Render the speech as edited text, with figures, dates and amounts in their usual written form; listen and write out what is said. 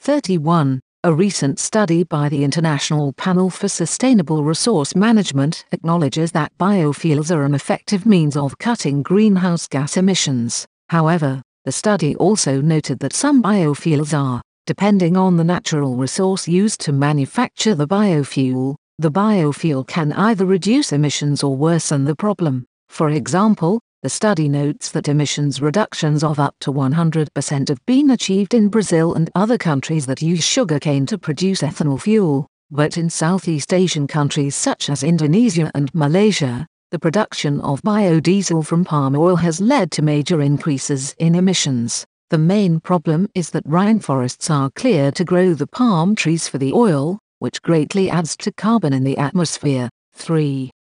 31, a recent study by the International Panel for Sustainable Resource Management acknowledges that biofuels are an effective means of cutting greenhouse gas emissions. However, the study also noted that some biofuels are, depending on the natural resource used to manufacture the biofuel can either reduce emissions or worsen the problem. For example, the study notes that emissions reductions of up to 100% have been achieved in Brazil and other countries that use sugarcane to produce ethanol fuel, but in Southeast Asian countries such as Indonesia and Malaysia, the production of biodiesel from palm oil has led to major increases in emissions. The main problem is that rainforests are cleared to grow the palm trees for the oil, which greatly adds to carbon in the atmosphere. 3.